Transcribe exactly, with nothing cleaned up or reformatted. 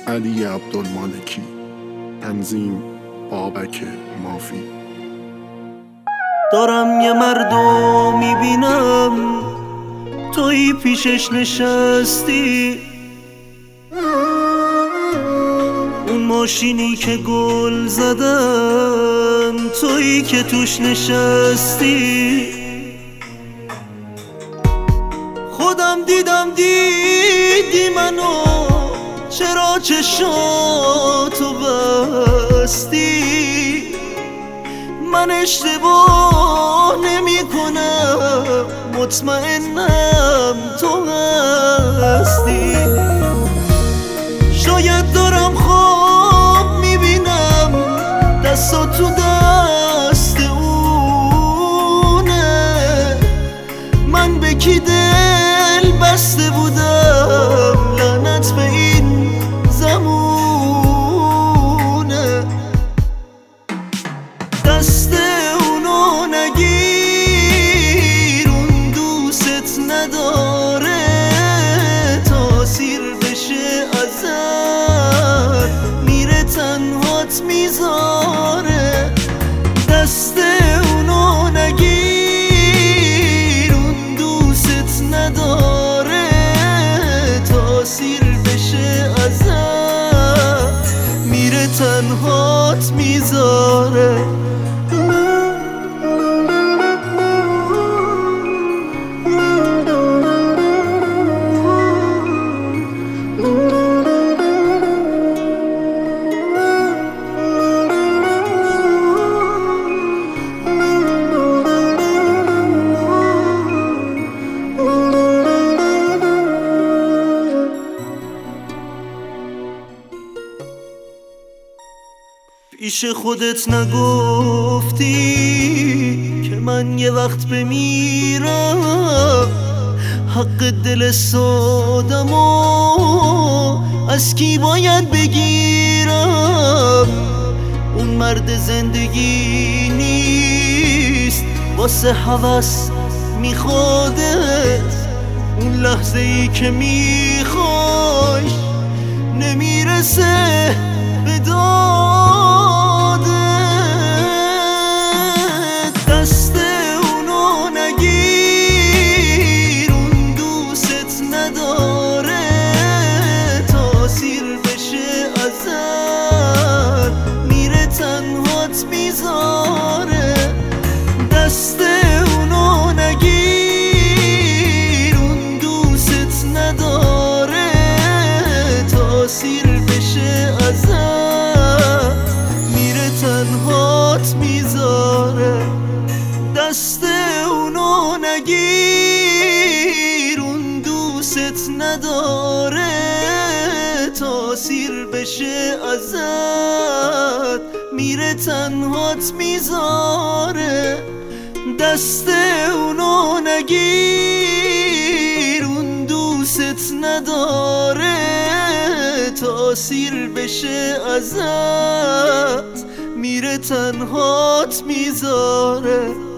علی عبدالمالکی. تنظیم بابک مافی. دارم یه مردو میبینم توی پیشش نشستی، اون ماشینی که گل زدن توی که توش نشستی. خودم دیدم دیدی منو، چرا چشاتو بستی؟ من اشتباه نمی کنم، مطمئنم تو هستی. شاید دارم خواب میبینم دستا تو دست اونه، من به کی دل بسته بودم، لعنت به این زمونه. دست اونو نگیر، اون دوست نداره، تاثیر بشه ازت میره تنهات میذاره. دست اونو نگیر، اون دوست نداره، تاثیر بشه ازت میره تنهات میذاره. پیش خودت نگفتی که من یه وقت بمیرم، حق دل سادمو از کی باید بگیرم؟ اون مرد زندگی نیست، واسه هوس میخوادت، اون لحظه ای که میخوای نمیرسه به دادت. دست اونو نگیر، اون دوست نداره، تاثیر بشه ازت میره تنهات میذاره. دست اونو نگیر، اون دوست نداره، تاثیر بشه ازت میره تنهات میذاره. دست اونو نگیر، اون دوست نداره، تاثیر بشه ازت میره تنهات میذاره. دست اونو نگیر، اون دوست نداره، تاثیر بشه ازت میره تنهات میذاره.